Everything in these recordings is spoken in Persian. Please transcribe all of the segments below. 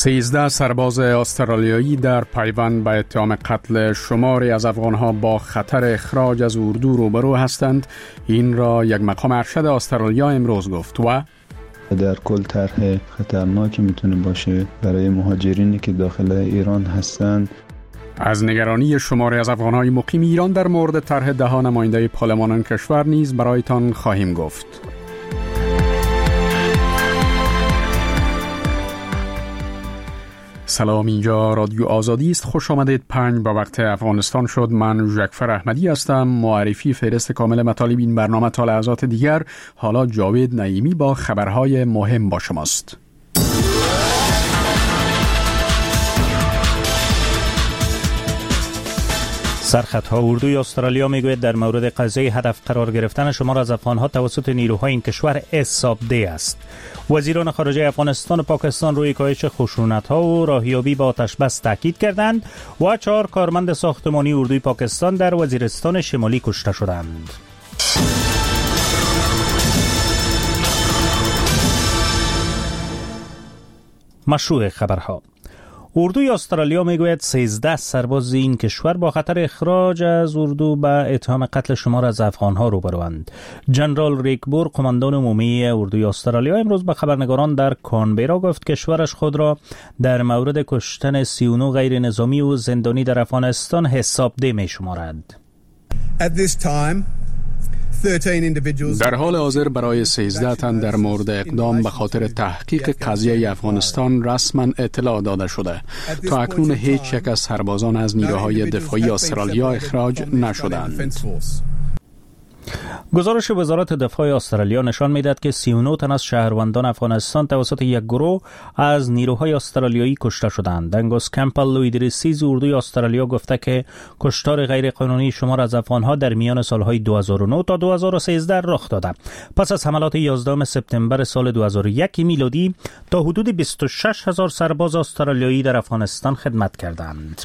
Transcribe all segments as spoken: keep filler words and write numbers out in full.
سیزده سرباز استرالیایی در پیوند به اتهام قتل شماری از افغانها با خطر اخراج از اردو روبرو هستند. این را یک مقام ارشد استرالیا امروز گفت و در کل طرح خطرناکی میتونه باشه برای مهاجرینی که داخل ایران هستند. از نگرانی شماری از افغانهای مقیم ایران در مورد طرح ده نماینده پارلمان کشور نیز برایتان خواهیم گفت. سلام، اینجا رادیو آزادی است. خوش آمدید. پنج با وقت افغانستان شد. من ژکفر احمدی هستم. معرفی فهرست کامل مطالب این برنامه تا لحظات دیگر. حالا جاوید نعیمی با خبرهای مهم با شماست. سرخطها اردوی استرالیا میگوید در مورد قضیه هدف قرار گرفتن شمار از افغانها توسط نیروهای این کشور حسابده است. وزیران خارجه افغانستان و پاکستان روی کاهش خشونت‌ها و راهیابی با آتش بس تاکید کردند و چهار کارمند ساختمانی اردوی پاکستان در وزیرستان شمالی کشته شدند. مشروع خبرها. اردوی استرالیا میگوید سیزده سرباز این کشور با خطر اخراج از اردو به اتهام قتل شمار از افغانها روبروند. جنرال ریک بور، قماندان عمومی اردوی استرالیا، امروز به خبرنگاران در کانبرا گفت کشورش خود را در مورد کشتن سی و نه غیر نظامی و زندانی در افغانستان حسابده می شمارد. در حال حاضر برای سیزده تن در مورد اقدام به خاطر تحقیق قضیه افغانستان رسما اطلاع داده شده. تا اکنون هیچ یک از سربازان از نیروهای دفاعی استرالیا اخراج نشدند. گزارش وزارت دفاع استرالیا نشان می‌دهد که سی و نه تن از شهروندان افغانستان توسط یک گروه از نیروهای استرالیایی کشته شدند. انگوس کمپل لویدریسیز اردوی استرالیا گفته که کشتار غیرقانونی شمار از افغانها در میان سالهای دو هزار و نه تا دو هزار و سیزده رخ داده. پس از حملات یازدهم سپتامبر سال دو هزار و یک میلادی تا حدود بیست و شش هزار سرباز استرالیایی در افغانستان خدمت کردند.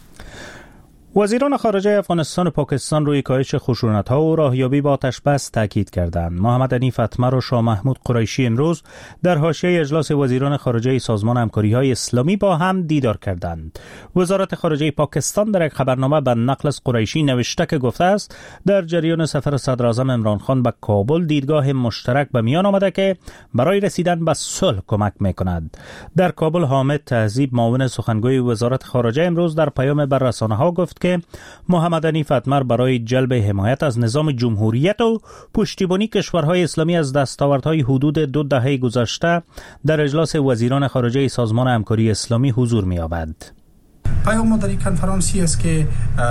وزیران خارجه افغانستان و پاکستان روی کاهش خشونت‌ها و راهیابی با آتش بس تاکید کردند. محمد حنیف اتمر و شاه محمود قریشی امروز در حاشیه اجلاس وزیران خارجه سازمان همکاری‌های اسلامی با هم دیدار کردند. وزارت خارجه پاکستان در یک خبرنامه به نقل از قریشی نوشته که گفته است در جریان سفر صدر اعظم عمران خان به کابل دیدگاه مشترک به میان آمده که برای رسیدن به صلح کمک می‌کند. در کابل حامد تهذیب، معاون سخنگوی وزارت خارجه، امروز در پیام بر رسانه‌ها گفت که محمد حنیف اتمر برای جلب حمایت از نظام جمهوریت و پشتیبانی کشورهای اسلامی از دستاوردهای حدود دو دهه گذشته در اجلاس وزیران خارجه سازمان همکاری اسلامی حضور می‌یابد. پیام ما در این کنفرانسی است که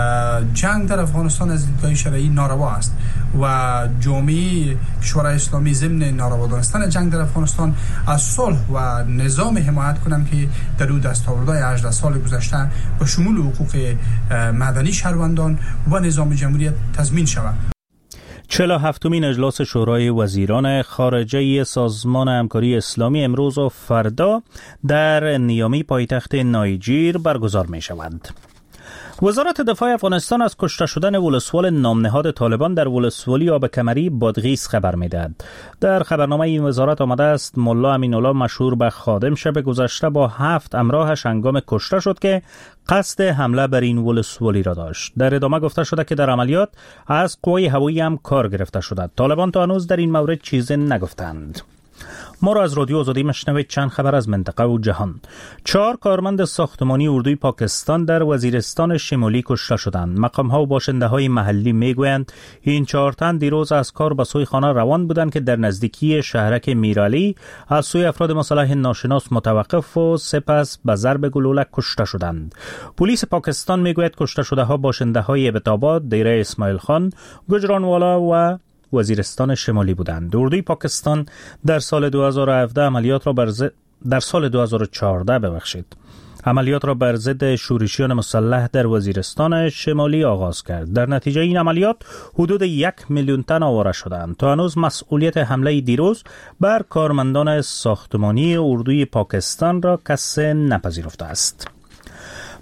جنگ در افغانستان از دیدگاه شرعی ناروا است و جامعه کشورهای اسلامی ضمن ناروا دانستن جنگ در افغانستان از صلح و نظام حمایت کنند که در اون دستاوردهای هجده سال گذشته به شمول حقوق مدنی شهروندان و نظام جمهوریت تضمین شود. چهل و هفتمین اجلاس شورای وزیران خارجه سازمان همکاری اسلامی امروز و فردا در نیامی پایتخت نایجیر برگزار می شود. وزارت دفاع افغانستان از کشته شدن ولسوال نامنهاد طالبان در ولسوالی آب کمری بادغیس خبر میدهد. در خبرنامه این وزارت آمده است ملا امین‌الله مشهور به خادم شب گذشته با هفت همراهش هنگام کشته شد که قصد حمله بر این ولسوالی را داشت. در ادامه گفته شده که در عملیات از قوای هوایی هم کار گرفته شده. طالبان تا هنوز در این مورد چیزی نگفتند. ما را از رادیو آزادی مشنوید. چند خبر از منطقه و جهان. چهار کارمند ساختمانی اردوی پاکستان در وزیرستان شمالی کشته شدند. مقام‌ها و باشنده‌های محلی میگویند این چهار تن دیروز از کار به سوی خانه روان بودند که در نزدیکی شهرک میرعلی از سوی افراد مسلح ناشناس متوقف و سپس به ضرب گلوله کشته شدند. پلیس پاکستان میگوید کشته شده‌ها باشنده‌های ابتاباد، دیره اسماعیل خان، گجرانوالا و وزیرستان شمالی بودند. اردوی پاکستان در سال دو هزار و هفده عملیات را بر ضد در سال دو هزار و چهارده ببخشید عملیات را بر ضد شورشیان مسلح در وزیرستان شمالی آغاز کرد. در نتیجه این عملیات حدود یک میلیون تن آواره شدند. تا هنوز مسئولیت حمله دیروز بر کارمندان ساختمانی اردوی پاکستان را کسی نپذیرفته است.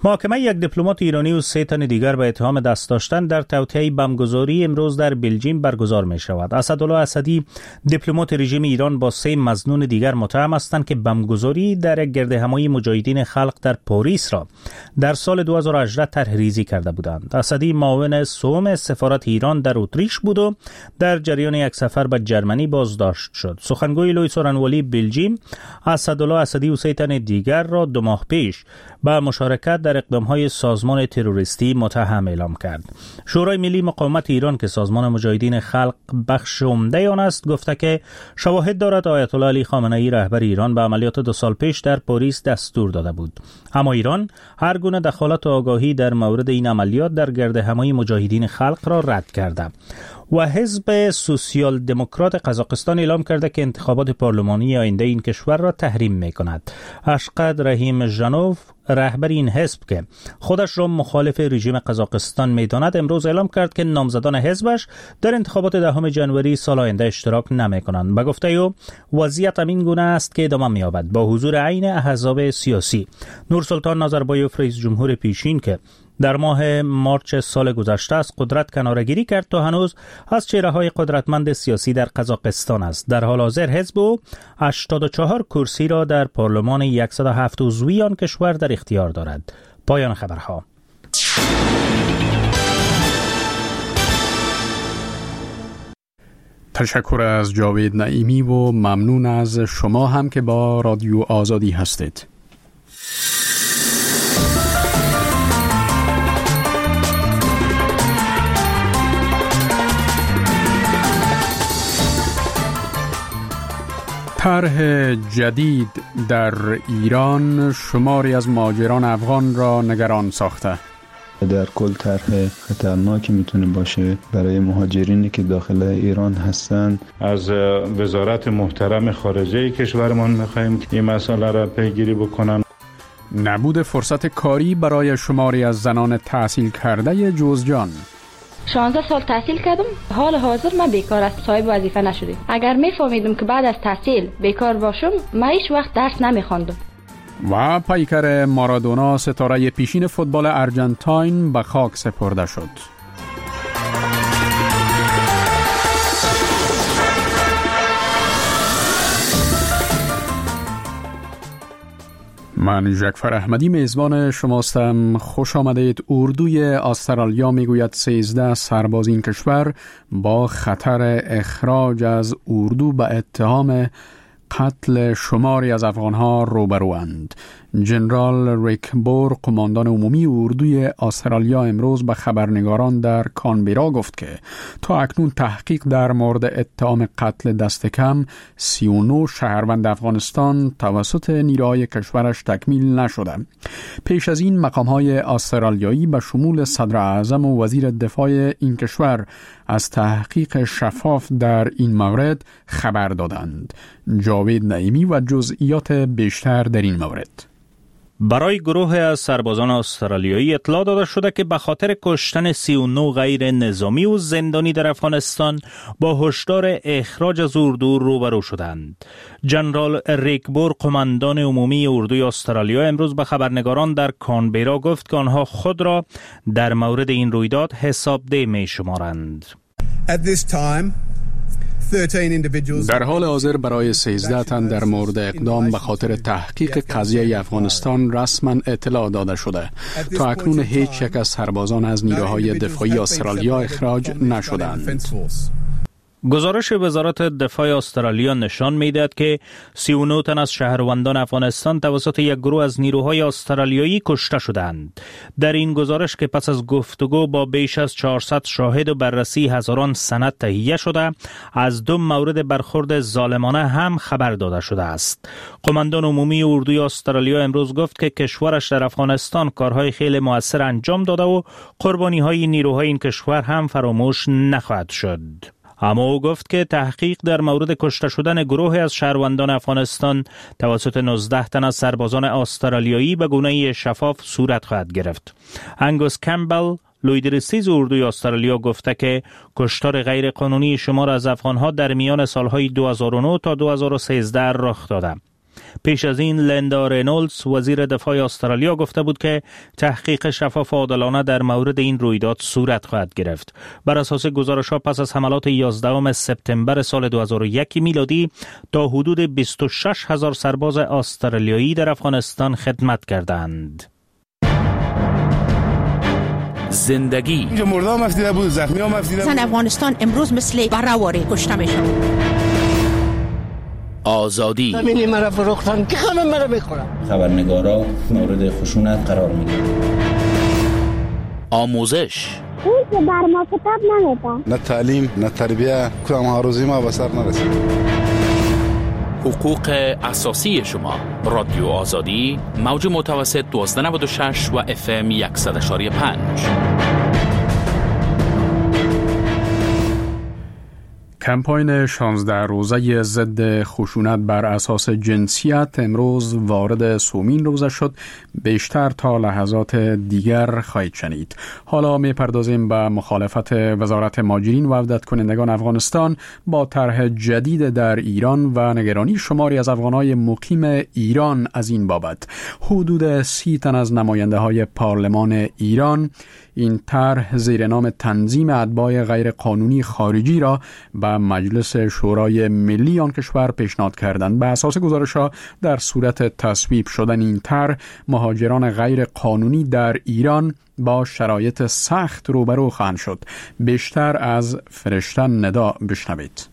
محاکمه یک دیپلمات ایرانی و سه تن دیگر به اتهام دست داشتن در توطئه بمبگذاری امروز در بلژیم برگزار می شود. اسدالله اسدی دیپلمات رژیم ایران با سه مظنون دیگر متهم هستند که بمبگذاری در گردهمایی مجاهدین خلق در پاریس را در سال دو هزار و هجده طرح‌ریزی کرده بودند. اسدی معاون سوم سفارت ایران در اتریش بود و در جریان یک سفر به جرمنی بازداشت شد. سخنگوی لوی سورنوالی بلژیم اسدالله اسدی و سه تن دیگر را دو ماه پیش به مشارکت در اقدام‌های سازمان تروریستی متهم اعلام کرد. شورای ملی مقاومت ایران که سازمان مجاهدین خلق بخش عمده آن است گفته که شواهد دارد آیت الله علی خامنه‌ای رهبر ایران به عملیات دو سال پیش در پاریس دستور داده بود. اما ایران هر گونه دخالت و آگاهی در مورد این عملیات در گردهمایی مجاهدین خلق را رد کرده. و حزب سوسیال دموکرات قزاقستان اعلام کرده که انتخابات پارلمانی آینده این کشور را تحریم می کند. اشقد رحیم ژانوف رهبر این حزب که خودش را مخالف رژیم قزاقستان می داند امروز اعلام کرد که نامزدان حزبش در انتخابات دهم ژانویه سال آینده اشتراک نمی کنند. به گفته او وضعیت همین گونه است که ادامه می یابد با حضور عین احزاب سیاسی. نورسلطان نازربایوف رئیس جمهور پیشین که در ماه مارچ سال گذشته از قدرت کناره‌گیری کرد تا هنوز از چهره‌های قدرتمند سیاسی در قزاقستان است. در حال حاضر حزب او هشتاد و چهار کرسی را در پارلمان صد و هفت عضوی آن کشور در اختیار دارد. پایان خبرها. تشکر از جاوید نعیمی و ممنون از شما هم که با رادیو آزادی هستید. طرح جدید در ایران شماری از مهاجران افغان را نگران ساخته. در کل طرح خطرناکی میتونه باشه برای مهاجرینی که داخل ایران هستن. از وزارت محترم خارجه کشورمان میخوایم این مسئله را پیگیری بکنن. نبود فرصت کاری برای شماری از زنان تحصیل کرده جوزجان. شانزده سال تحصیل کردم، حال حاضر من بیکار است، صاحب وظیفه نشدم. اگر میفهمیدم که بعد از تحصیل بیکار باشم من هیچ وقت درس نمیخواندم. و پیکر مارادونا ستاره پیشین فوتبال ارژانتین به خاک سپرده شد. من جعفر احمدی میزبان شماستم. خوش آمدید. اردوی استرالیا میگوید سیزده سرباز این کشور با خطر اخراج از اردو به اتهام قتل شماری از افغانها روبروند. جنرال ریک بور قماندان عمومی اردوی استرالیا امروز به خبرنگاران در کانبرا گفت که تا اکنون تحقیق در مورد اتهام قتل دست کم سی و نه شهروند افغانستان توسط نیروهای کشورش تکمیل نشده. پیش از این مقام‌های استرالیایی به شمول صدر اعظم و وزیر دفاع این کشور از تحقیق شفاف در این مورد خبر دادند. جاوید نعیمی و جزئیات بیشتر در این مورد. برای گروه از سربازان استرالیایی اطلاع داده شده که به خاطر کشتن سی و نه غیر نظامی و زندانی در افغانستان با هشدار اخراج از اردو روبرو شدند. جنرال ریک بور قماندان عمومی اردوی استرالیا امروز به خبرنگاران در کانبرا گفت که آنها خود را در مورد این رویداد حسابده می شمارند. At this time در حال حاضر برای سیزده تن در مورد اقدام به خاطر تحقیق قضیه افغانستان رسما اطلاع داده شده. تا اکنون هیچ یک از سربازان از نیروهای دفاعی استرالیا اخراج نشدند. گزارش وزارت دفاع استرالیا نشان می‌دهد که سی و نه تن از شهروندان افغانستان توسط یک گروه از نیروهای استرالیایی کشته شدند. در این گزارش که پس از گفتگو با بیش از چهارصد شاهد و بررسی هزاران سند تهیه شده، از دو مورد برخورد ظالمانه هم خبر داده شده است. قماندان عمومی اردوی استرالیا امروز گفت که کشورش در افغانستان کارهای خیلی مؤثر انجام داده و قربانی‌های نیروهای این کشور هم فراموش نخواهد شد. اما او گفت که تحقیق در مورد کشته شدن گروه از شهروندان افغانستان توسط نوزده تن از سربازان استرالیایی به گونه شفاف صورت خواهد گرفت. انگوس کمبل لویدرسیز اردوی استرالیا گفته که کشتار غیر قانونی شمار از افغانها در میان سالهای دو هزار و نه تا دو هزار و سیزده رخ داده. پیش از این لیندا رینولدز وزیر دفاع استرالیا گفته بود که تحقیق شفاف و عادلانه در مورد این رویداد صورت خواهد گرفت. بر اساس گزارش‌ها پس از حملات یازدهم سپتامبر سال دو هزار و یک میلادی تا حدود بیست و شش هزار سرباز استرالیایی در افغانستان خدمت کردند. زندگی مردم مفتیده بود، زخمی ها مفتیده بود. زن افغانستان امروز مثل برآوری کشته میشن. آزادی زمینی مرا فروختن که همه مرا میخورن. خبرنگارا مورد خشونت قرار میگیرن. آموزش اون که بر ما کتاب نمیدن. نه تعلیم نه تربیه، کدام هاروزی ما به سر نرسید. حقوق اساسی شما. رادیو آزادی، موج متوسط دوازده نود و شش و اف ام صد و یک و پنج. کمپاین شانزده روزه ضد خشونت بر اساس جنسیت امروز وارد سومین روزه شد. بیشتر تا لحظات دیگر خواهید شنید. حالا میپردازیم به مخالفت وزارت مهاجرین و عودت کنندگان افغانستان با طرح جدید در ایران و نگرانی شماری از افغانهای مقیم ایران از این بابت. حدود سی تن از نماینده های پارلمان ایران این طرح زیر نام تنظیم اتباع غیر قانونی خارجی را به مجلس شورای ملی آن کشور پیشنهاد کردند. به اساس گزارش‌ها در صورت تصویب شدن این طرح مهاجران غیر قانونی در ایران با شرایط سخت روبرو خواهند شد. بیشتر از فرشته ندا بشنوید.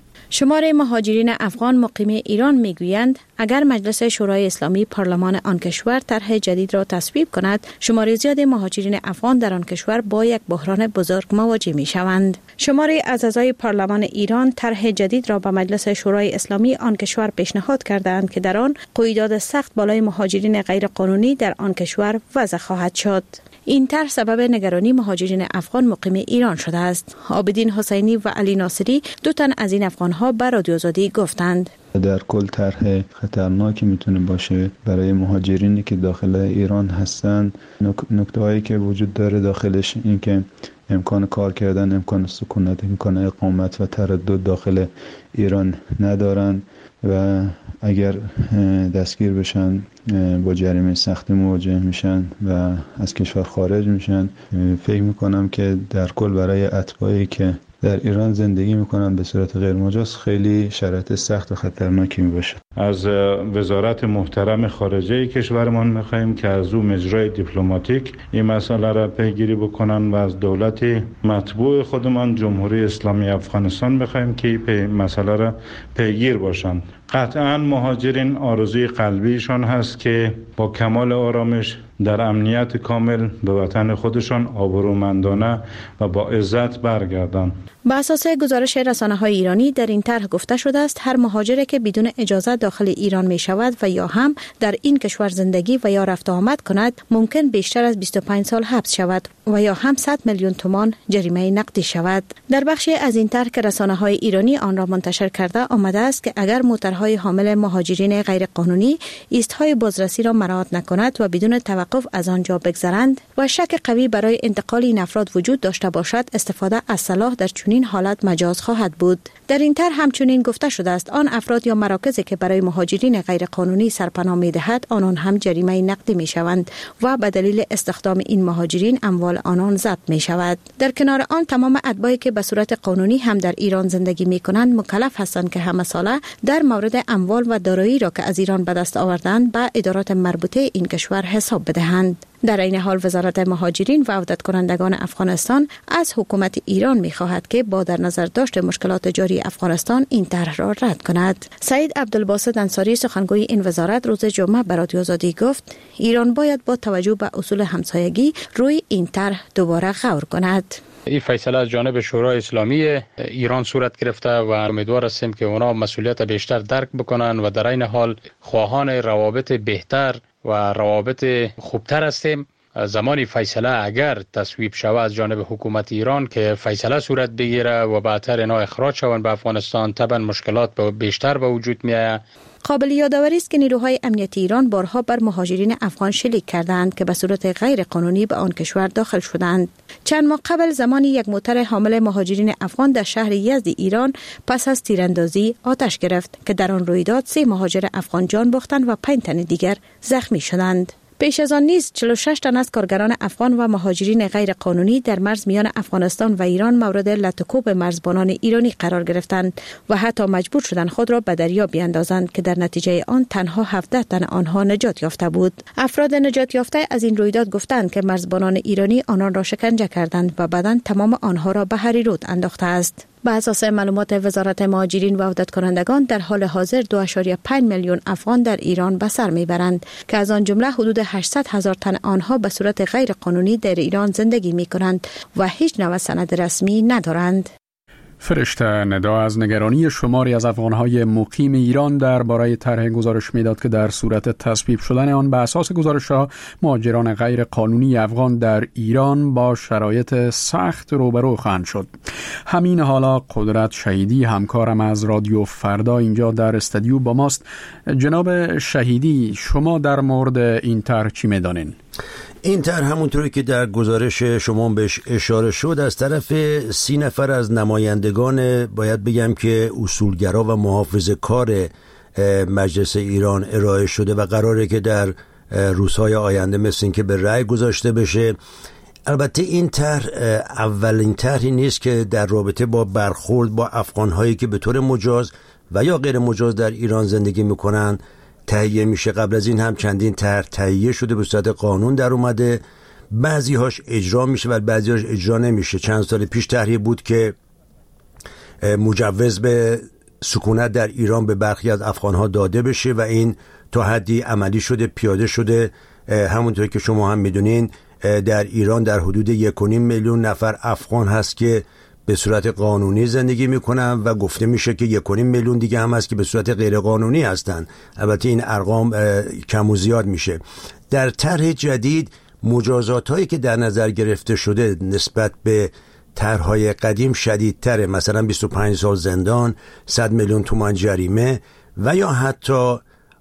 شماره مهاجرین افغان مقیم ایران میگویند اگر مجلس شورای اسلامی پارلمان آن کشور طرح جدید را تصویب کند، شماره زیاد مهاجرین افغان در آن کشور با یک بحران بزرگ مواجه می شوند. شماره از اعضای پارلمان ایران طرح جدید را به مجلس شورای اسلامی آن کشور پیشنهاد کردند که در آن قیودات سخت بالای مهاجرین غیر قانونی در آن کشور وضع خواهد شد. این طرح سبب نگرانی مهاجرین افغان مقیم ایران شده است. عابدین حسینی و علی ناصری دو تن از این افغان‌ها به رادیو آزادی گفتند در کل طرح خطرناکی میتونه باشه برای مهاجرینی که داخل ایران هستن. نکته هایی که وجود داره داخلش این که امکان کار کردن، امکان سکونت، امکان اقامت و تردد داخل ایران ندارن و اگر دستگیر بشن با جریمه سختی مواجه میشن و از کشور خارج میشن. فکر میکنم که در کل برای اتباعی که در ایران زندگی میکنن به صورت غیر مجاز خیلی شرایط سخت و خطرناکی میباشه. از وزارت محترم خارجه کشورمان میخواهیم که از او مجرای دیپلماتیک این مسئله را پیگیری بکنن و از دولت مطبوع خودمان جمهوری اسلامی افغانستان میخواهیم که این مسئله را پیگیر باشند. قطعا مهاجرین آرزوی قلبیشان هست که با کمال آرامش در امنیت کامل به وطن خودشان آبرومندانه و با عزت برگردند. به اساس گزارش رسانه‌های ایرانی در این طرح گفته شده است هر مهاجری که بدون اجازه داخل ایران می شود و یا هم در این کشور زندگی و یا رفت آمد کند ممکن بیشتر از بیست و پنج سال حبس شود و یا هم صد میلیون تومان جریمه نقدی شود. در بخشی از این طرح که رسانه‌های ایرانی آن را منتشر کرده آمده است که اگر موترهای حامل مهاجرین غیر قانونی ایستهای بازرسی را مراعات نکند و بدون توقف از آنجا بگذرند و شک قوی برای انتقال این افراد وجود داشته باشد، استفاده از سلاح در چنین حالت مجاز خواهد بود. در این طرح همچنین گفته شده است آن افراد یا مراکزی که برای مهاجرین غیر قانونی سرپناه می‌دهد آنان هم جریمه نقدی می‌شوند و به دلیل استخدام این مهاجرین اموال آنان ضبط می‌شود. در کنار آن تمام اتباعی که به صورت قانونی هم در ایران زندگی می‌کنند مکلف هستند که همه ساله در مورد اموال و دارایی را که از ایران به دست آوردند به ادارات مربوطه این کشور حساب بدهند. در این حال وزارت مهاجرین و عودت کنندگان افغانستان از حکومت ایران می‌خواهد که با در نظر داشت مشکلات جاری افغانستان این طرح را رد کند. سعید عبدالباسط انصاری سخنگوی این وزارت روز جمعه به رادیو آزادی گفت ایران باید با توجه به اصول همسایگی روی این طرح دوباره غور کند. این فیصله از جانب شورای اسلامی ایران صورت گرفته و امیدوار هستیم که اونا مسئولیت بیشتر درک بکنن و در این حال خواهان روابط بهتر و روابط خوبتر هستیم زمانی فیصله اگر تصویب شود از جانب حکومت ایران که فیصله صورت بگیره و بعدتر اینا اخراج شوند به افغانستان، طبعا مشکلات بیشتر به وجود میآید. قابل یادآوری است که نیروهای امنیتی ایران بارها بر مهاجرین افغان شلیک کردند که به صورت غیر قانونی به آن کشور داخل شدند. چند ماه قبل زمانی یک موتر حامل مهاجرین افغان در شهر یزد ایران پس از تیراندازی آتش گرفت که در آن رویداد سه مهاجر افغان جان باختند و پنج تن دیگر زخمی شدند. پیش از آن نیز چهل و شش تن از کارگران افغان و مهاجرین غیر قانونی در مرز میان افغانستان و ایران مورد لطوکوب مرزبانان ایرانی قرار گرفتند و حتی مجبور شدند خود را به دریا بیاندازند که در نتیجه آن تنها هفده تن آنها نجات یافته بود. افراد نجات یافته از این رویداد گفتند که مرزبانان ایرانی آنان را شکنجه کردند و بعداً تمام آنها را به هریرود انداخته است. به اساس معلومات وزارت مهاجرین و عودت کنندگان در حال حاضر دو ممیز پنج میلیون افغان در ایران به سر میبرند که از آن جمله حدود هشتصد هزار تن آنها به صورت غیر قانونی در ایران زندگی می کنند و هیچ نوع سند رسمی ندارند. فرشته ندا از نگرانی شماری از افغانهای مقیم ایران درباره طرح گزارش میداد که در صورت تصویب شدن آن به اساس گزارش‌ها مهاجران غیر قانونی افغان در ایران با شرایط سخت روبرو خواهند شد. همین حالا قدرت شهیدی همکارم از رادیو فردا اینجا در استودیو با ماست. جناب شهیدی، شما در مورد این طرح چی می‌دانین؟ این طرح همونطوری که در گزارش شما بهش اشاره شد از طرف سی نفر از نمایندگان باید بگم که اصولگرا و محافظه کار مجلس ایران ارائه شده و قراره که در روزهای آینده مثل این که به رأی گذاشته بشه. البته این طرح اولین طرحی نیست که در رابطه با برخورد با افغان‌هایی که به طور مجاز و یا غیر مجاز در ایران زندگی میکنن تهیه میشه. قبل از این هم چندین طرح تهیه شده، به صورت قانون در اومده، بعضی هاش اجرا میشه و بعضی هاش اجرا نمیشه. چند سال پیش طرحی بود که مجوز به سکونت در ایران به برخی از افغانها داده بشه و این تا حدی عملی شده، پیاده شده. همونطور که شما هم میدونین در ایران در حدود یک و نیم میلیون نفر افغان هست که به صورت قانونی زندگی میکنن و گفته میشه که یک و نیم میلیون دیگه هم هست که به صورت غیر قانونی هستن. البته این ارقام کم و زیاد میشه. در طرح جدید مجازات هایی که در نظر گرفته شده نسبت به طرح‌های قدیم شدیدتره، مثلا بیست و پنج سال زندان، صد میلیون تومان جریمه و یا حتی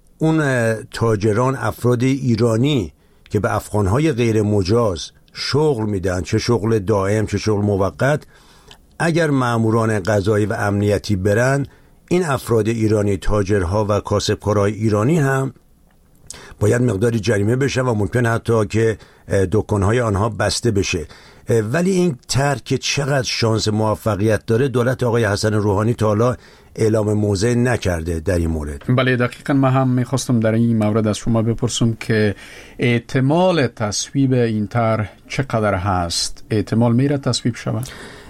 اون تاجران افراد ایرانی که به افغانهای غیر مجاز شغل میدن، چه شغل دائم چه شغل موقت، اگر ماموران قضایی و امنیتی برن، این افراد ایرانی، تاجرها و کاسبکارهای ایرانی هم باید مقداری جریمه بشه و ممکن حتی که دکانهای آنها بسته بشه. ولی این طرح که چقدر شانس موفقیت داره، دولت آقای حسن روحانی تا حالا اعلام موضع نکرده در این مورد. بله دقیقاً من هم میخواستم در این مورد از شما بپرسم که احتمال تصویب این طرح چقدر هست؟ احتمال میره تصویب شود؟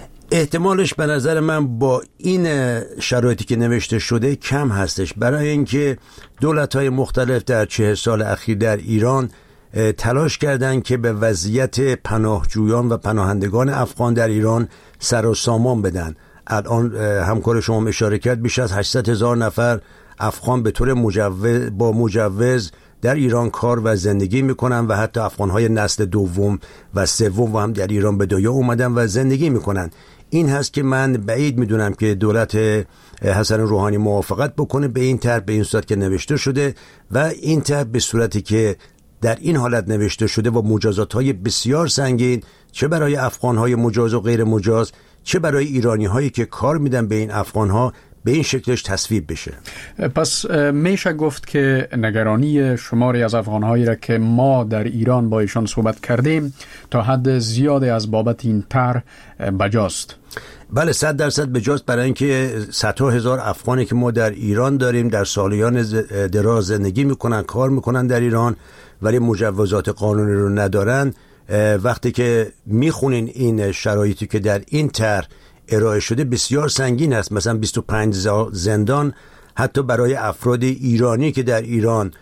احتمالش به نظر من با این شرایطی که نوشته شده کم هستش، برای اینکه دولت‌های مختلف در چه سال اخیر در ایران تلاش کردند که به وضعیت پناهجویان و پناهندگان افغان در ایران سر و سامان بدن. الان همکار شما اشاره کرد بیش از هشتصد هزار نفر افغان به طور مجوز با مجوز در ایران کار و زندگی میکنن و حتی افغان‌های نسل دوم و سوم هم در ایران به دنیا اومدن و زندگی میکنن. این هست که من بعید میدونم که دولت حسن روحانی موافقت بکنه به این طرح به این صورت که نوشته شده و این طرح به صورتی که در این حالت نوشته شده و مجازات‌های بسیار سنگین، چه برای افغان‌های مجاز و غیر مجاز، چه برای ایرانی‌هایی که کار میدن به این افغان‌ها، به این شکلش تصویب بشه. پس میشه گفت که نگرانی شماری از افغان‌هایی را که ما در ایران با ایشان صحبت کردیم تا حد زیادی از بابت این طرح بجاست. بله صد درصد بجاست، برای اینکه صدها هزار افغانی که ما در ایران داریم در سالیان دراز زندگی میکنن، کار میکنن در ایران ولی مجوزات قانونی رو ندارن. وقتی که میخونین این شرایطی که در این طرح ارائه شده بسیار سنگین است، مثلا بیست و پنج زندان حتی برای افراد ایرانی که در ایران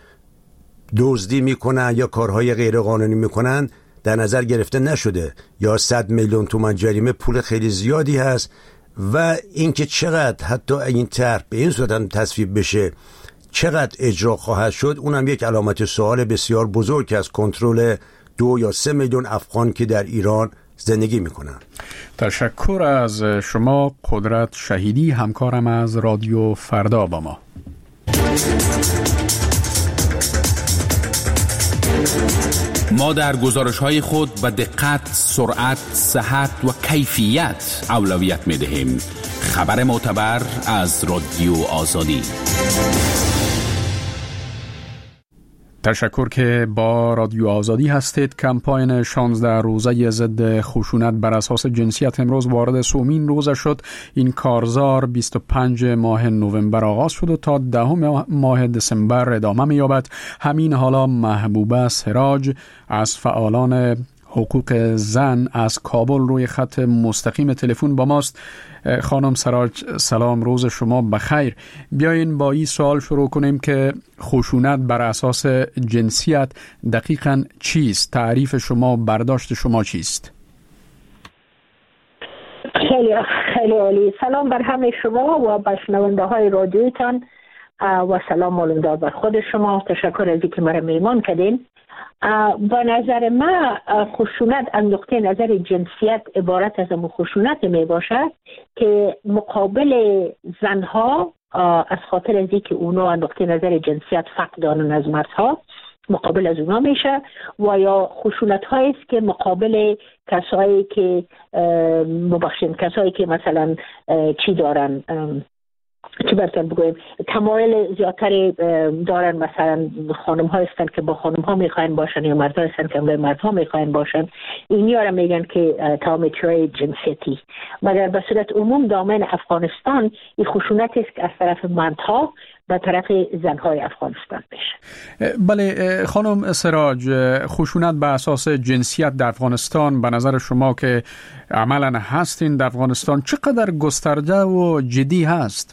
دزدی میکنن یا کارهای غیر قانونی میکنن در نظر گرفته نشده، یا صد میلیون تومان جریمه پول خیلی زیادی هست. و اینکه چقدر حتی این طرح به این صورت هم تصویب بشه چقدر اجرا خواهد شد، اونم یک علامت سوال بسیار بزرگ از کنترل دو یا سه میلیون افغان که در ایران زندگی میکنن. تشکر از شما قدرت شهیدی، همکارم از رادیو فردا با ما. ما در گزارش‌های خود به دقت، سرعت، صحت و کیفیت اولویت می‌دهیم. خبر معتبر از رادیو آزادی. تشکر که با رادیو آزادی هستید. کمپاین شانزده روزه ضد خشونت بر اساس جنسیت امروز وارد سومین روزه شد. این کارزار بیست و پنجم ماه نوامبر آغاز شد و تا دهم ماه دسامبر ادامه می‌یابد. همین حالا محبوبه سراج از فعالان حقوق زن از کابل روی خط مستقیم تلفن با ماست. خانم سراج سلام، روز شما بخیر. بیاین با این سوال شروع کنیم که خشونت بر اساس جنسیت دقیقاً چیست؟ تعریف شما، برداشت شما چیست؟ خیلی خیلی عالی. سلام بر همه شما و بر شنونده های رادیوتان و سلام مولندار بر خود شما. تشکر از اینکه مرا میمان کردین. به نظر من خشونت از نقطه نظر جنسیت عبارت از اون خشونت می باشد که مقابل زنها از خاطر از اینکه اونا از نقطه نظر جنسیت فقط دارن از مردها مقابل از اونا میشه، و یا خشونت هایی است که مقابل کسایی که مبخشین کسایی که مثلا چی دارن، چی براتون بگویم، تمایل زیادتری دارن، مثلا خانم ها هستن که با خانم ها میخواین باشن یا مرد ها هستن که با مرد ها میخواین باشن. اینی ها را میگن که تامتری جنسیتی. مگر به صورت عموم دامن افغانستان این خشونت است که از طرف مردها به طرف زنهای افغانستان میشه. بله خانم سراج، خشونت به اساس جنسیت در افغانستان به نظر شما که عملا هستین در افغانستان چقدر گسترده و جدی هست؟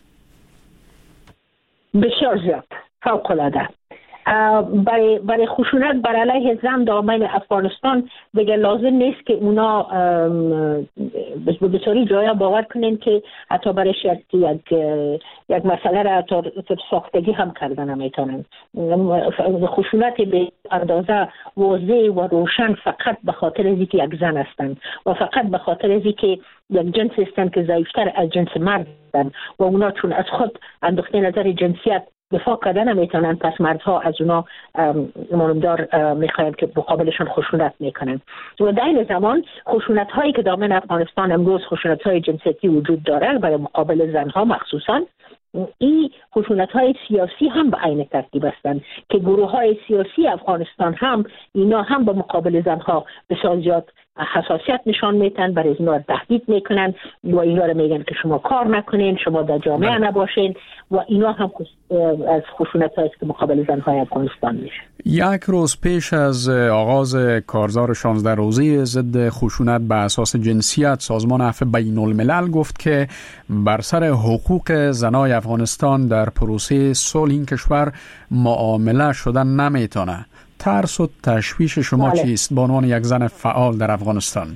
بسیار زیاد، فوق العاده. برای برای خشونت بر علیه زن دامن افغانستان دیگه لازم نیست که اونا به بسیاری جایا باور کنین که حتی برایش یک یک مسئله را تا ساختگی هم کردن نمیتونن. خشونت به اندازه واضح و روشن فقط به خاطر از اینکه یک زن هستن و فقط به خاطر از اینکه یک جنس هستن که ضعیفتر از جنس مرد هستن و اونا چون از خود انداخته نظر جنسیت دفاع کردن نمیتونن، پس مردها از اونا مانمدار میخواین که مقابلشان خشونت میکنن. و در این زمان خشونت هایی که دامن افغانستان امروز خشونت های جنسیتی وجود داره برای مقابل زنها مخصوصا، این خشونت های سیاسی هم به عین ترتیب هستند که گروه های سیاسی افغانستان هم اینا هم به مقابل زنها بسیار زیاد حساسیت نشان میتن، برای اینا رو تهدید میکنن و اینا رو میگن که شما کار نکنین، شما در جامعه نباشین، و اینا هم از خشونت هاییست که مقابل زنهای افغانستان میشه. یک روز پیش از آغاز کارزار شانزده روزه ضد خشونت به اساس جنسیت، سازمان عفو بین الملل گفت که بر سر حقوق زنای افغانستان در پروسه صلح این کشور معامله شدن نمیتونه. ترس و تشویش شما بله. چیست به عنوان یک زن فعال در افغانستان؟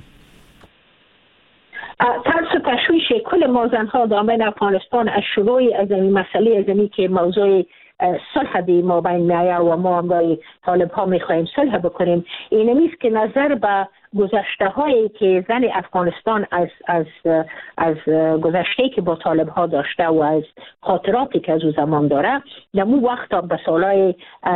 ترس و تشویش کل ما زنها دامن افغانستان از شروع از این مسئله از اینی که موضوع صلح دی ما بین میایه و ما هم برای طالب ها میخواهیم صلح بکنیم، این نیست که نظر به گذشته هایی که زن افغانستان از از از گذشته که با طالب ها داشته و از خاطراتی که از او زمان داره، نمو وقتا به سالهای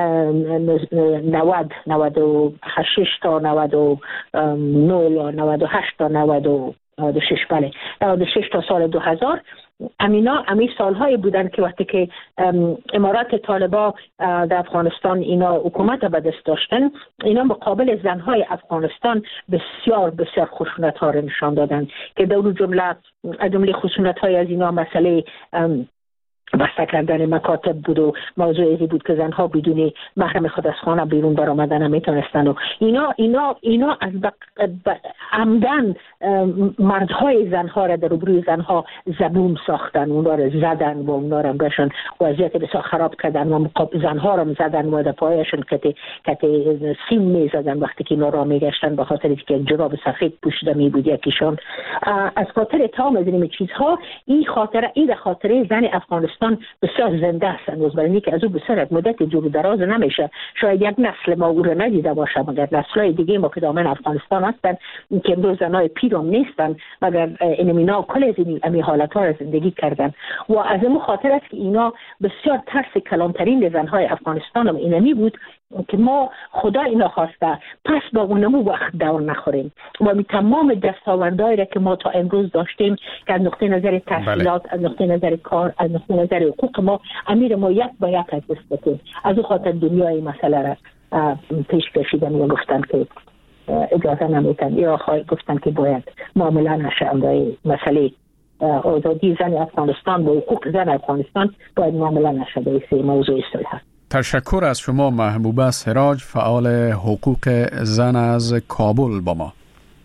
نود نود و شش تا نود و نه یا نود و هشت تا نود و شش بله نود و شش تا سال دو هزار امینا امی سالهایی بودن که وقتی که امارات طالبا در افغانستان اینا حکومت به دست داشتن، اینا مقابل زنهای افغانستان بسیار بسیار خشونت ها را نشان دادن که در جمله جمله خشونت های از اینا مسئله بسته کردن مکاتب بود و موضوع ازی بود که زنها بدون محرم خود از خانه بیرون برآمدن نمیتونستن و اینا اینا اینا از عمدن مردهای زنها را در روبروی زنها زبون ساختن، اونا را زدن و اونا را بهشون وضعیت بسیار خراب کردن و زنها را زدن و در پایشون کت کت سیم میزدن وقتی که اینا را میگشتن به خاطر اینکه یک جراب سفید پوشیده می بود یکیشون. از خاطر تمام از این چیزها این خاطره این خاطره زن افغانستان افغانستان بسیار زنده است هنوز، برای اینکه از او بسیار از مدت دور دراز نمیشه. شاید یک نسل ما او را ندیده باشه، مگر نسل‌های دیگه ما که دامن افغانستان هستن که امروز زنای پیرم نیستن، مگر اینمینا کل از این امی حالت‌ها را زندگی کردن و از این خاطر است که اینا بسیار ترس کلانترین زنهای افغانستان هم اینمی بود که ما خدا اینا خواسته پس با اونمو وقت دور نخوریم و می تمام دستاوردهایی را که ما تا امروز داشتیم که از نقطه نظر تحصیلات، بله. از نقطه نظر کار، از نقطه نظر حقوق ما امیر ما یک با یک از دست بکنیم. از اون خاطر دنیای مسئله را پیش کشیدن و گفتن که اجازه نمیتن یا خواهی گفتن که باید معامله نشه. اندای مسئله آزادی زن افغانستان با حقوق زن افغانستان باید معامله نشه. به این موضوع صلح. تشکر از شما محبوبه سراج، فعال حقوق زن از کابل با ما.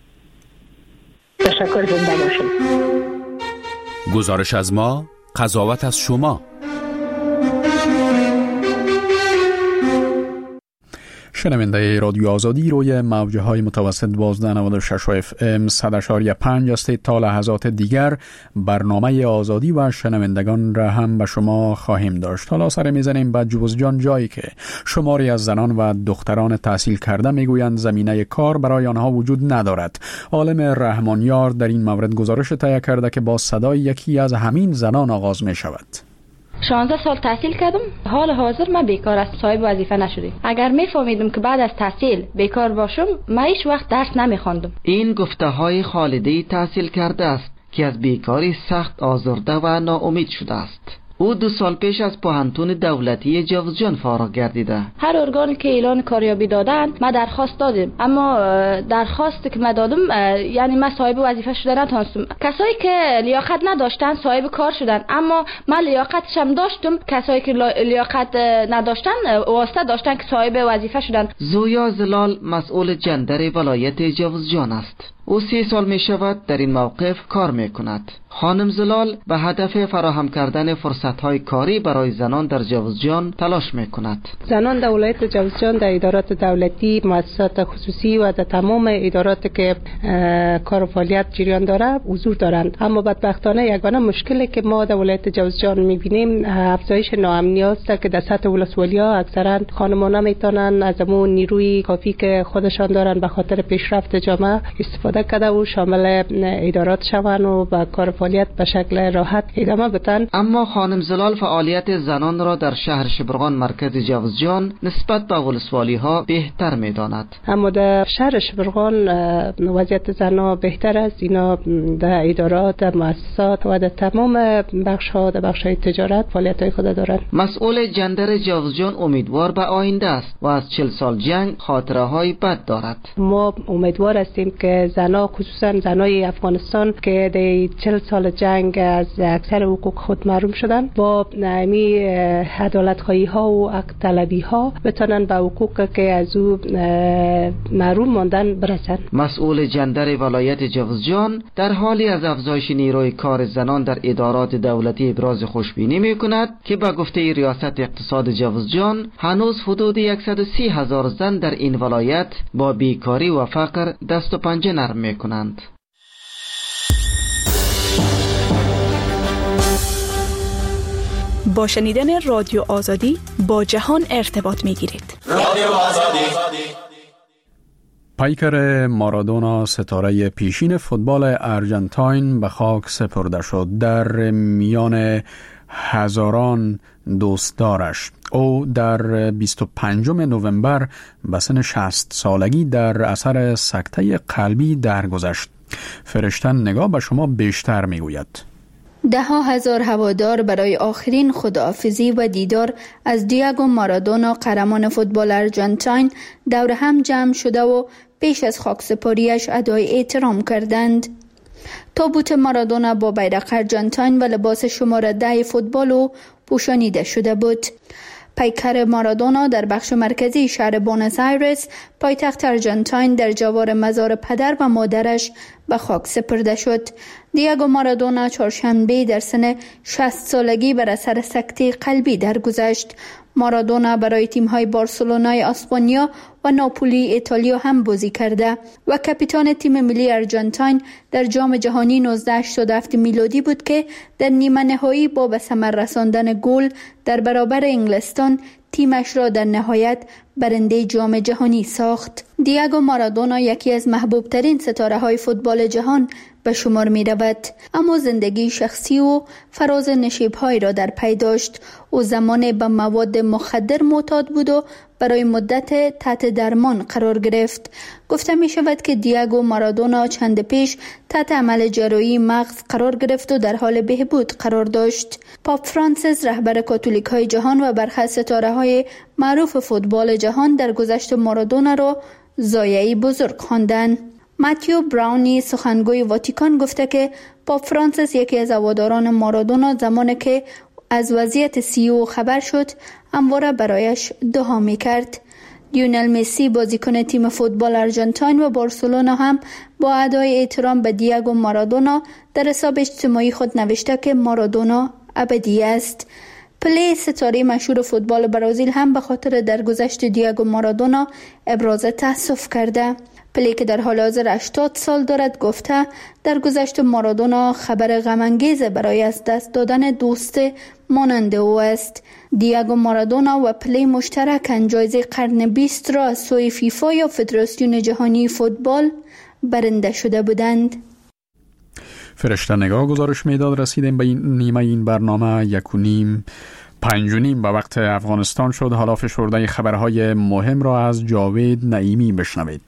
تشکر، زنده باشید. گزارش از ما، قضاوت از شما. شنونده رادیو آزادی روی موجه های متوسط دوازده نود و شش اف ام صد و شش دهم پنج هستید. تا لحظات دیگر برنامه آزادی و شنوندگان را هم به شما خواهیم داشت. حالا سر میزنیم به جوزجان، جایی که شماری از زنان و دختران تحصیل کرده میگویند زمینه کار برای آنها وجود ندارد. عالم رحمانیار در این مورد گزارش تهیه کرده که با صدای یکی از همین زنان آغاز می شود. شانزده سال تحصیل کردم، حال حاضر من بیکار است، صاحب وظیفه نشدم. اگر میفهمیدم که بعد از تحصیل بیکار باشم من هیچ وقت درس نمیخواندم. این گفته های خالده تحصیل کرده است که از بیکاری سخت آزرده و ناامید شده است. او دو سال پیش از پوهنتون دولتی جوزجان فارغ گردیده. هر ارگانی که اعلان کاریابی دادن ما درخواست دادیم، اما درخواست که ما دادم یعنی ما صاحب وظیفه شدن نتونستم. کسایی که لیاقت نداشتن صاحب کار شدن، اما من لیاقتش هم داشتم. کسایی که لیاقت نداشتن واسطه داشتن که صاحب وظیفه شدن. زویا زلال مسئول جندر ولایت جوزجان است. او سی سال می شود در این موقف کار می کند. خانم زلال به هدف فراهم کردن فرصت‌های کاری برای زنان در جوزجان تلاش می کند. زنان در ولایت جوزجان در ادارات دولتی، مؤسسات خصوصی و در تمام ادارات که کار و فعالیت جریان داره حضور دارند. اما بدبختانه یگانه مشکلی که ما در ولایت جوزجان می بینیم افزایش ناامنی است که در سطح ولسوالی‌ها اکثرا خانم‌ها نمیتونن از اون نیروی کافی که خودشان دارن به خاطر پیشرفت جامعه استفاده کرده و شامل ادارات شوند و با کار فعالیت به شکل راحت ادامه بدن. اما خانم زلال فعالیت زنان را در شهر شبرغان مرکز جوزجان نسبت به ولسوالی ها بهتر می‌داند. اما در شهر شبرغان وضعیت زنان بهتر است. اینا در ادارات، مؤسسات و در تمام بخش‌ها، در بخش‌های تجارت فعالیت‌های خود دارند. مسئول جندر جوزجان امیدوار به آینده است و از چهل سال جنگ خاطره‌های بد دارد. ما امیدوار هستیم که زنان، خصوصا زنای افغانستان که در چهل سال جنگ از اکثر حقوق خود محروم شدن، با نمی عدالت‌خواهی ها و حق طلبی ها بتونن به حقوق که از او محروم ماندن برسن. مسئول جندر ولایت جوزجان در حالی از افزایش نیروی کار زنان در ادارات دولتی ابراز خوشبینی می‌کند که به گفته ریاست اقتصاد جوزجان هنوز حدود صد و سی هزار زن در این ولایت با بیکاری و فقر دست و پنجه نرم می‌کنند. با شنیدن رادیو آزادی با جهان ارتباط می‌گیرید. رادیو آزادی. پیکر مارادونا، ستاره پیشین فوتبال ارژانتین، به خاک سپرده شد. در میان هزاران دوستدارش او در بیست و پنجم نوامبر به سن شصت سالگی در اثر سکته قلبی درگذشت. فرشتن نگاه به شما بیشتر میگوید. ده ها هزار هوادار برای آخرین خداحافظی و دیدار از دیاگو مارادونا، قهرمان فوتبال ارژانتین، دور هم جمع شده و پیش از خاکسپاریش ادای احترام کردند. تابوت مارادونا با بیرق ارژانتین و لباس شماره ده فوتبال او پوشانیده شده بود. پیکر مارادونا در بخش مرکزی شهر بونس آیرس، پایتخت ارژانتین، در جوار مزار پدر و مادرش به خاک سپرده شد. دیاگو مارادونا چهارشنبه در سن شصت سالگی بر اثر سکته قلبی درگذشت. مارادونا برای تیم‌های بارسلونای اسپانیا و ناپولی ایتالیا هم بازی کرده و کاپیتان تیم ملی آرژانتین در جام جهانی نوزده هشتاد و هفت میلادی بود که در نیمه نهایی با به ثمر رساندن گل در برابر انگلستان تیمش را در نهایت برنده جام جهانی ساخت. دیاگو مارادونا یکی از محبوب ترین ستاره های فوتبال جهان به شمار می رود، اما زندگی شخصی و فراز نشیب‌های را در پی داشت. او زمان به مواد مخدر معتاد بود و برای مدت تحت درمان قرار گرفت. گفته می شود که دیاگو مارادونا چند پیش تحت عمل جراحی مغز قرار گرفت و در حال بهبود قرار داشت. پاپ فرانسیس رهبر کاتولیک های جهان و برخی ستاره های معروف فوتبال جهان در گذشت مارادونا را ضایعی بزرگ خواندند. ماتیو براونی سخنگوی واتیکان گفته که پاپ فرانسیس یکی از هواداران مارادونا زمانی که از وضعیت سی او خبر شد همواره برایش دعا می‌کرد. لیونل مسی بازیکن تیم فوتبال آرژانتین و بارسلونا هم با ادای احترام به دیاگو مارادونا در حساب اجتماعی خود نوشته که مارادونا ابدی است. پله ستاره مشهور فوتبال برزیل هم به خاطر درگذشت دیاگو مارادونا ابراز تأسف کرده. پله که در حال حاضر هشتاد سال دارد گفته در گذشت مارادونا خبر غم‌انگیز برای از دست دادن دوست مانند او است. دیاگو مارادونا و پله مشترک جایزه قرن بیست را از سوی فیفا یا فدراسیون جهانی فوتبال برنده شده بودند. فرشته نگاه گزارش میداد رسیدیم به این نیمه این برنامه یک و نیم پنج و نیم به وقت افغانستان شد. حالا فشرده خبرهای مهم را از جاوید نعیمی بشنوید.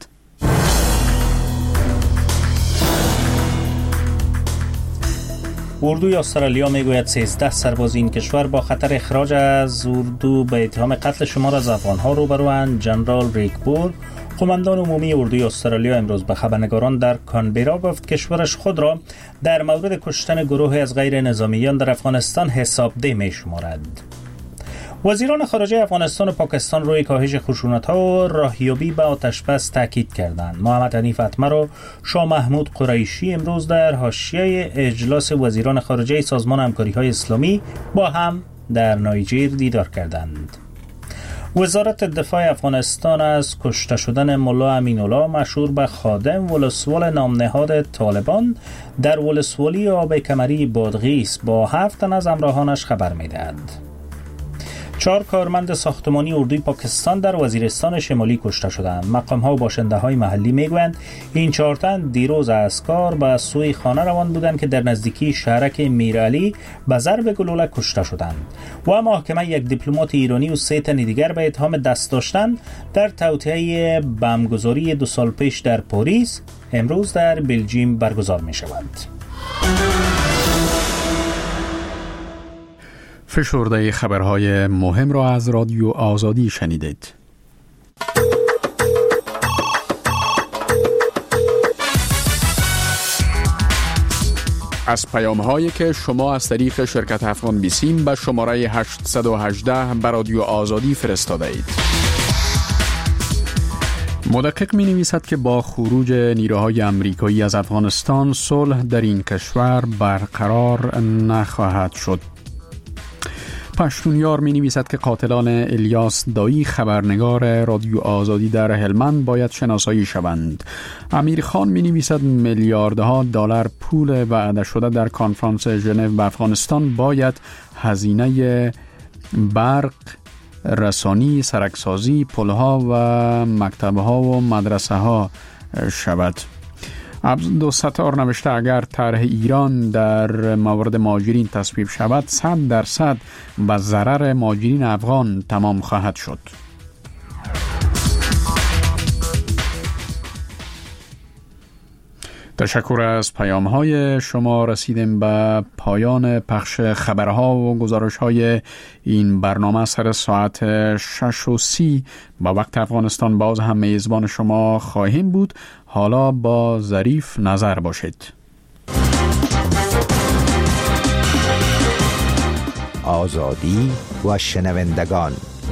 اردوی استرالیا میگوید سیزده سرباز این کشور با خطر اخراج از اردو به اتهام قتل شمار از افغانها روبروند. جنرال ریک بور قماندان عمومی اردوی استرالیا امروز به خبرنگاران در کانبرا گفت کشورش خود را در مورد کشتن گروهی از غیر نظامیان در افغانستان حسابده می شمارد. وزیران خارجه افغانستان و پاکستان روی کاهش خشونت‌ها و راهیابی به آتش‌بس تاکید کردند. محمد حنیف اتمر و شاه محمود قریشی امروز در حاشیه اجلاس وزیران خارجه سازمان همکاری‌های اسلامی با هم در نایجر دیدار کردند. وزارت دفاع افغانستان از کشته شدن ملا امین‌الله مشهور به خادم ولسوال نامنهاد طالبان در ولسوالی آب کمری بادغیس با هفت تن از همراهانش خبر می‌دهد. چهار کارمند ساختمانی اردوی پاکستان در وزیرستان شمالی کشته شدند. مقام‌ها و باشنده‌های محلی میگویند این چهار تن دیروز از کار به سوی خانه روان بودند که در نزدیکی شهرک میرعلی به ضرب گلوله کشته شدند. و محکمه یک دیپلمات ایرانی و سه تن دیگر به اتهام دست داشتن در توطئه بمبگذاری دو سال پیش در پاریس امروز در بلژیم برگزار می‌شود. فشرده خبرهای مهم را از رادیو آزادی شنیدید. از پیام هایی که شما از طریق شرکت افغان بیسیم به شماره هشت یک هشت به رادیو آزادی فرستاده اید. مدقق می نویسد که با خروج نیروهای امریکایی از افغانستان صلح در این کشور برقرار نخواهد شد. پشتونیار می نویسد که قاتلان الیاس دایی خبرنگار رادیو آزادی در هلمند باید شناسایی شوند. امیر خان می نویسد میلیاردها دلار پول وعده شده در کنفرانس ژنو به افغانستان باید هزینه برق، رسانی، سرکسازی، پلها و مکتبها و مدرسه ها شود. عبدالستار نوشته اگر طرح ایران در مورد مهاجرین تصویب شود صد درصد به ضرر مهاجرین افغان تمام خواهد شد. تشکر از پیام های شما. رسیدیم به پایان پخش خبرها و گزارش های این برنامه. سر ساعت شش و سی با وقت افغانستان باز هم میزبان شما خواهیم بود. حالا با ظریف نظر باشید. آزادی و شنوندگان.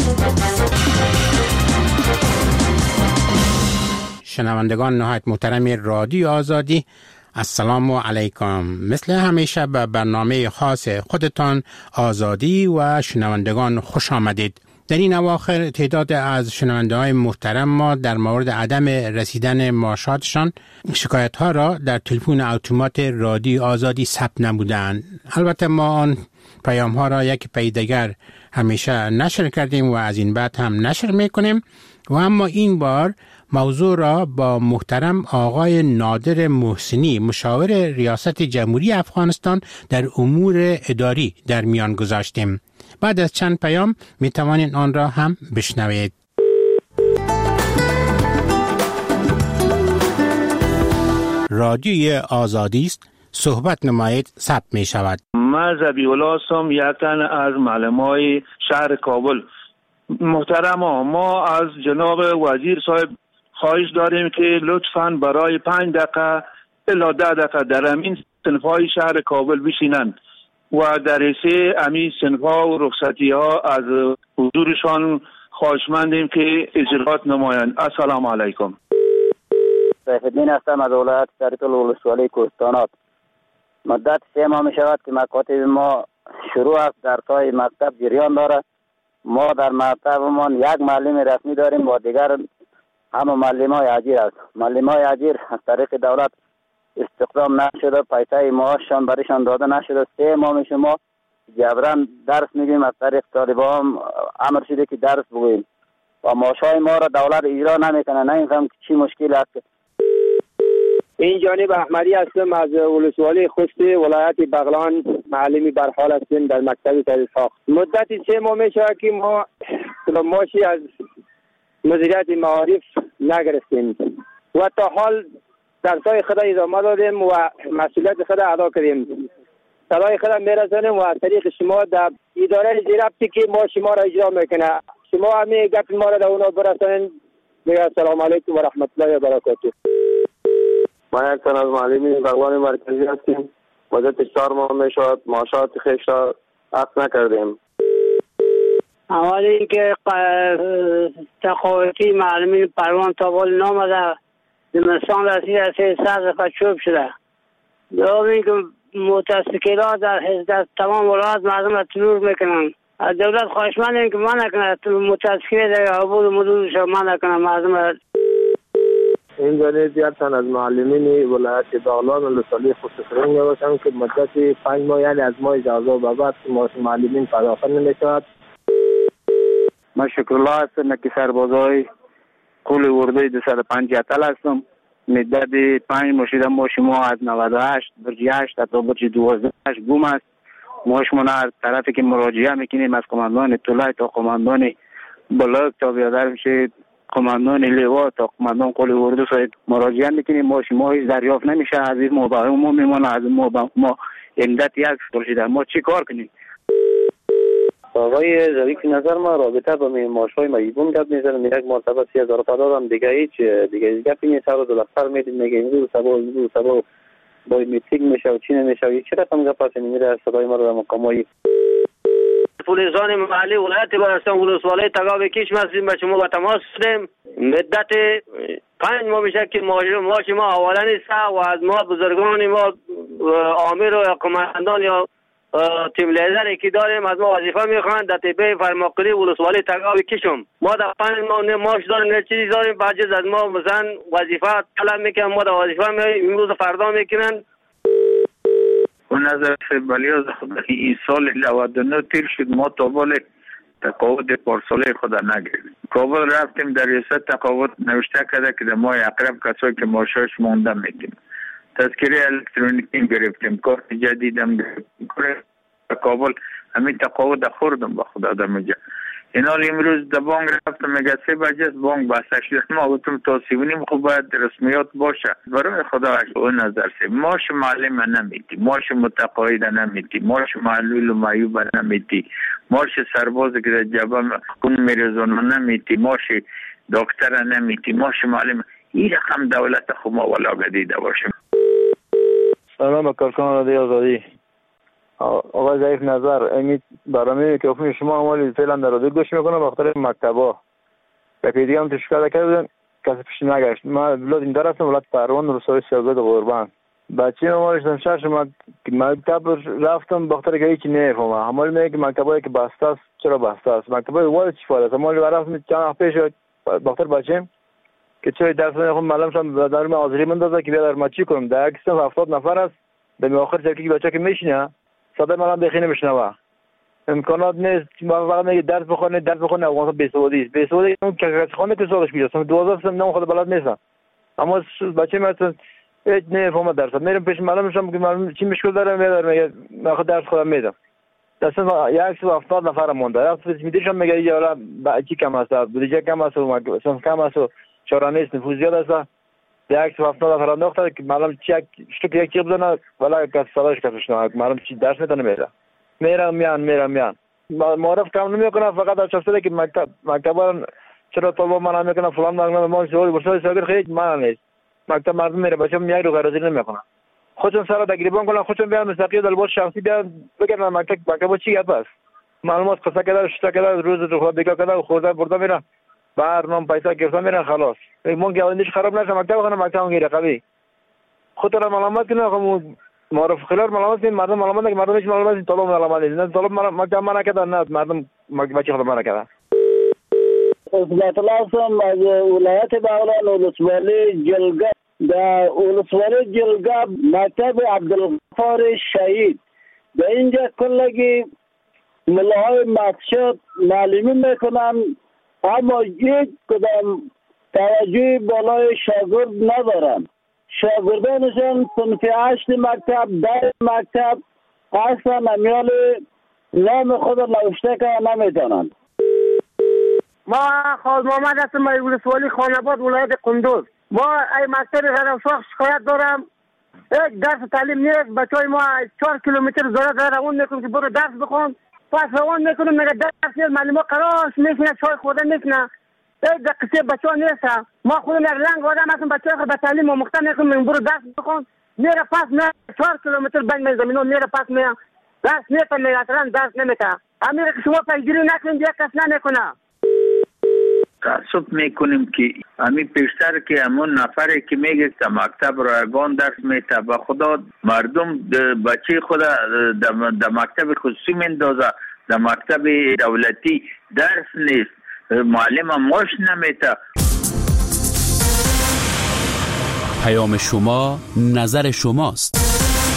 شنوندگان نهایت محترم رادیو آزادی، السلام علیکم. مثل همیشه به برنامه خاص خودتان آزادی و شنوندگان خوش آمدید. در این اواخر تعداد از شنونده های محترم ما در مورد عدم رسیدن معاشاتشان شکایت ها را در تلفن اتومات رادیو آزادی ثبت نمودند. البته ما آن پیام ها را یک پی دیگر همیشه نشر کردیم و از این بعد هم نشر میکنیم و اما این بار موضوع را با محترم آقای نادر محسنی مشاور ریاست جمهوری افغانستان در امور اداری در میان گذاشتیم. بعد از چند پیام می توانید آن را هم بشنوید. رادیوی آزادی است، صحبت نمایید، ثبت می شود. من ذبیح‌الله هستم، یک تن از معلمای شهر کابل. محترم ما از جناب وزیر صاحب خواهش داریم که لطفاً برای پنج دقیقه الا ده دقیقه در همین صنف‌های شهر کابل بشینند و در حیث همین صنف‌ها و رخصتی‌ها از حضورشان خواهشمندیم که اجرات نمایند. السلام علیکم. سیف الدین هستم از ولایت سرطل ولسوالی کوهستانات. مدت سه ماه می شود که مکاتب ما شروع است، درس‌های مکتب جریان داره. ما در مکتبمان یک معلم رسمی داریم و دیگر همه معلم‌های اجیر است. معلم‌های اجیر از طریق دولت استخدام نشده، پیسه معاششان برایشان داده نشده. سه ماه میشه ما جبران درس میگیم، از طریق طالبان امر شده که درس بگوییم و معاشهای ما را دولت اجرا نمیکنه. نمیفهم که چی مشکل است. این جانب احمدی هستم از ولسوالی خوست ولایت بغلان. معلمی برحال هستیم در مکتب تحصیل ساخت. مدت سه ماه میشه که ما ماشی از مدیریت معارف نگرفتیم و تا حال درسای خود ادامه دادیم و مسئولیت خود ادا کردیم. صدای خود میرسانیم و از طریق شما در اداره زیربطی که ما شما را اجرا میکنه، شما همین گپ ما را در اونا برسانید. میگه السلام علیکم و رحمت الله و برکاته. ما یک تن از معلمین بغلان مرکزی هستیم. مدت چهار ماه میشود معاشات خویش را عقد نکردیم. اول اینکه تقاوتی معلمین پروان تا بال نامده زمستان رسید از سر دفعه چوب شده. دوم اینکه متاسکیلات در, در تمام ولایت مردم را ترور میکنن. از دولت خواهشمندیم که منع کنه متاسکیل در عبور مدودش منع کنه مردم را. این جانب یک تن از معلمین ولایت بغلان ولسوالی خوست‌رنگ باشم که مدت پنج ماه یعنی از ماه اجازه به بعد معاش معلمین پرداخت نمی‌شود. من شکرالله هستم که سربازای قول ورده دویست و پنجاه تل هستم. مدت پنج ماه شده ماش ما از نود و هشت برج هشت تا برج دوازده گم است. ماش ما از طرفی که مراجعه میکنیم از قماندان طلای تا قماندان بلاک تا بیادر میشه قماندان لیوا تا قماندان قول ورده صاحب مراجعه میکنیم. ماش ما هیچ دریافت نمیشه. از این ما با ما میمونه از ما با ما امدت یک سال شده. ما چی کار کنیم؟ آقای ظریف نظر ما رابطه با معاش‌های مجبور گپ میزنم. یک مرتبه سی هزار تا دادم دیگه هیچ دیگه گپی نیست. سر دو لخر میدید میگه امروز صبح امروز صبح با میتینگ میشه و چی نمیشه. چه رقم گپ هست میره صدای ما رو در مقامای پلیسان محلی ولایت بلوچستان ولسوالی تگاو کیش مسیم به شما با تماس شدیم. مدت پنج ماه میشه که ماش ما حواله نیست و از ما بزرگان ما آمیر و قماندان یا تیم لیدری که داریم از ما وظیفه میخوان در تیپه فرماقلی ولسوالی تگاو کشم. ما در پنج ماه نه ماش داریم نه چیزی داریم. بعد از ما مثلا وظیفه طلب میکنن ما در وظیفه میاییم امروز فردا میکنن. و نظر بلیاز خود این سال نود و نه تیر شد ما تا بال تقاوت پارساله خود نگیریم. کابل رفتیم در ریاست تقاوت نوشته کرده که در ماه اقرب کسایی که ماشاش مونده میگیم تذکره الکترونیکی گرفتیم. کارت جدیدم گرفتیم. کابل همین تقاوت خوردم با خدا در مجا. این حال امروز در بانک رفتم میگه سه بجه بانک بسته شده. ما گفتم تا سیونیم خوب باید رسمیات باشه. برای خدا اون نظر سی ماش معلم نمیتی، ماش متقاعد نمیتی، ماش معلول و معیوب نمیتی، ماش سرباز که در جبه خون میرزونه نمیتی، ماش دکتر نمیتی، ماش معلم. این رقم دولت خوب ما ولا گدیده باشیم. سلام کارکان رادیو آزادی. آقای ضعیف نظر امید برنامه که افون شما عمالی فعلا در رادیو گوش میکنم بخاطر مکتبا و پیدی هم تشکر کردن کسی پیش نگشت. من بلاد این در هستم ولایت پروان روستای سیاگاد قربان. بچه عمرش شش اومد مکتب رفتم بخاطر که هیچ نمیفهمم. همال میگه که مکتبایی که بسته است چرا بسته است؟ مکتبای وارد چی فایده است؟ همال رفتم چند وقت پیش بخاطر بچم که چرا درس نمیخونم، معلمشم در من حاضری مندازه که بیا در ما چی کنم. در یک صف هفتاد نفر است، در آخر چکی بچه که میشینه صدای من بخی نمیشنوه. امکانات نیست. ما فقط میگه درس بخونه درس بخونه افغانستان بیسوادی است. بیسوادی اون که خونه که سالش میاد دوازده سال نم خود بلد نیست. اما بچه مثلا هیچ نمیفهمه درس. میرم پیش معلمشم که معلم چی مشکل داره میاد میگه من خود درس خودم میدم. اصلا یک صف هفتاد نفر مونده. وقتی میدیشم میگه یارا چی کم است، بودجه کم است، مثلا کم است، چاره نیست، نفوذ زیاد است. یک صف هفتاد نفر انداخته که معلم چی یک یک چیز بزنه ولی کس صداش کسش نه. معلم چی درس میدونه میره. میرم میان میرم میان معرف کم نمیکنه، فقط از چفته که مکتب مکتبان چرا طلبه من نمیکنه فلان نگم ما شغل برسای ساگر خیلی من نیست. مکتب مردم میره بچه‌م یک رو غرضی نمیکنه، خودشون سر تقریبا کنن، خودشون بیان مستقیم در باز شخصی بیان بگن مکتب مکتب چی گپ است، معلومات قصه کرده شتا کرده روز رو خود دیگه کرده خورده برده میره برنامه پیسه گرفته میره خلاص. مون که اندیش خراب نشه مکتب خونه مکتب میره قوی خودت معلومات کنه. خب معرف خلال معلومات این مردم معلومات که مردم هیچ معلومات این طلب معلومات نه طلب مکتب منع کرده نه مردم بچه خود منع کرده. اصلاح لازم از ولایت بغلان ولسوالی جلگه در ولسوالی جلگه مکتب عبدالغفار شهید در اینجا کلگی ملاهای مقصد معلومی میکنن اما یک کدام توجه بالای شاگرد ندارن. شاگردانشان صنف هشت مکتب در مکتب اصلا امیال نام خود نوشته که نمیتونن. ما خواهد محمد هستم از ولسوالی خانباد ولایت قندوز. ما ای مکتب غرمساخ شکایت دارم یک درس تعلیم نیست. بچه های ما چهار کیلومتر زیاد داره اون میکنم که برو درس بخون پس روان میکنم میگه درس نیست معلومات قرارش میشینه چای خورده میکنه یک دقیقه بچه ها نیست. ما خودم یک لنگ آدم هستم بچه ها به تعلیم و مختار میکنم برو درس بخون میره پس میره چهار کیلومتر بین زمینو میره پس میره درس نیست میگه اصلا درس نمیکنه. امیر که شما پیگیری نکنید یک کس نمیکنه. تعصب میکنیم که همین پیشتر که همون نفری که میگه که مکتب رایگان درس میته به خدا مردم بچه خود در مکتب خصوصی میندازه در مکتب دولتی درس نیست معلم هم ماش نمیته. پیام شما نظر شماست.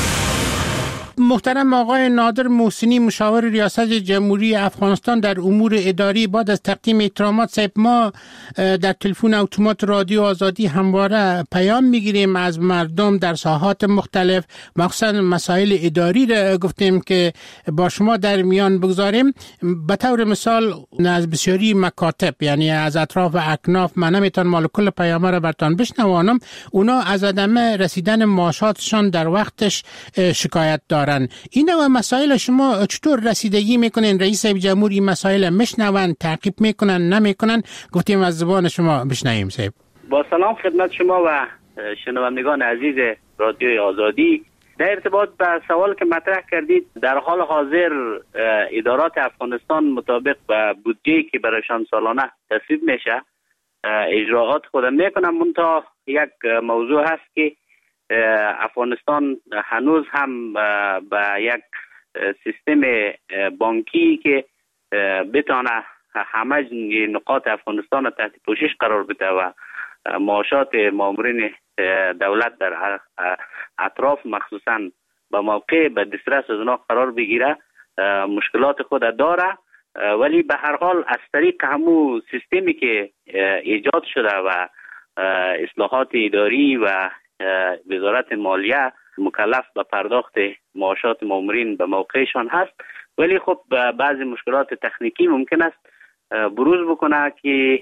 محترم آقای نادر محسنی مشاور ریاست جمهوری افغانستان در امور اداری، بعد از تقدیم احترامات صاحب ما در تلفن اتومات رادیو آزادی همواره پیام میگیریم از مردم در ساحات مختلف، مخصوصا مسائل اداری را گفتیم که با شما در میان بگذاریم. به طور مثال از بسیاری مکاتب یعنی از اطراف اکناف من نمیتونم مال کل پیام را برتان بشنوانم، اونا از عدم رسیدن معاشاتشان در وقتش شکایت دارن. این نوع مسائل شما چطور رسیدگی میکنین؟ رئیس جمهور این مسائل میشنون، تعقیب میکنن، نمیکنن؟ گفتیم از زبان شما بشنویم. صاحب با سلام خدمت شما و شنوندگان عزیز رادیوی آزادی. در ارتباط به سوال که مطرح کردید، در حال حاضر ادارات افغانستان مطابق به بودجه‌ای که برایشان سالانه تصویب میشه اجراعات خود میکنن. منتها یک موضوع هست که افغانستان هنوز هم به یک سیستم بانکی که بتانه همه نقاط افغانستان تحت پوشش قرار بده و معاشات مامورین دولت در اطراف مخصوصا به موقع به دسترس از اونا قرار بگیره مشکلات خود داره، ولی به هر حال از طریق همون سیستمی که ایجاد شده و اصلاحات اداری و وزارت مالیه مکلف به پرداخت معاشات مامورین به موقعشان هست، ولی خب بعضی مشکلات تکنیکی ممکن است بروز بکنه که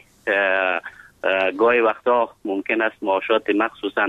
گاهی وقتا ممکن است معاشات مخصوصا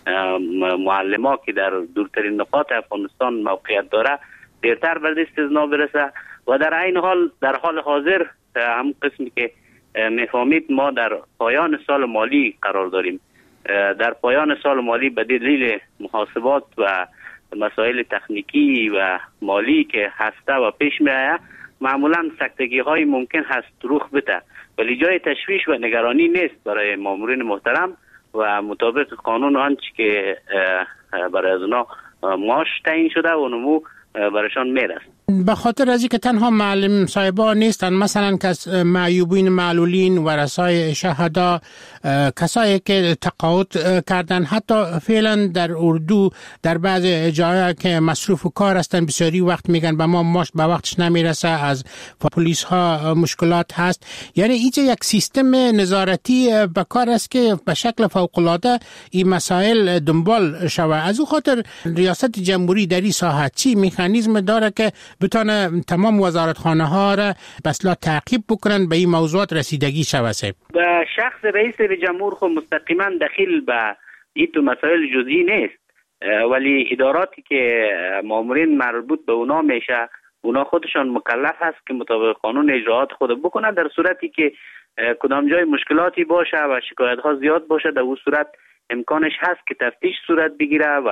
معلمان که در دورترین نقاط افغانستان موقعیت داره دیرتر به دست از نا برسه و در این حال در حال حاضر هم قسمی که میفهمید ما در پایان سال مالی قرار داریم. در پایان سال مالی به دلیل محاسبات و مسائل تکنیکی و مالی که هسته و پیش می آید معمولا سکتگی های ممکن هست رخ بده، ولی جای تشویش و نگرانی نیست برای مامورین محترم و مطابق قانون آنچه که برای از اونا معاش تعیین شده و نمو برشان میرسه. به خاطر از اینکه تنها معلم صاحبا نیستن، مثلا کس معیوبین، معلولین، ورثای شهدا، کسایی که تقاعد کردن، حتی فعلا در اردو در بعض جاها که مصروف و کار هستن بسیاری وقت میگن به ما ماش به وقتش نمیرسه، از پلیس ها مشکلات هست. یعنی اینجا یک سیستم نظارتی به کار است که به شکل فوق العاده این مسائل دنبال شود. از او خاطر ریاست جمهوری در این ساحه چی مکانیزم داره که بتونه تمام وزارتخانه ها را به اصطلاح تعقیب بکنن به این موضوعات رسیدگی شوه؟ به شخص رئیس جمهور خود مستقیما دخیل به این تو مسائل جزئی نیست، ولی اداراتی که مامورین مربوط به اونا میشه اونا خودشان مکلف هست که مطابق قانون اجراعات خود بکنن. در صورتی که کدام جای مشکلاتی باشه و شکایت ها زیاد باشه، در اون صورت امکانش هست که تفتیش صورت بگیره و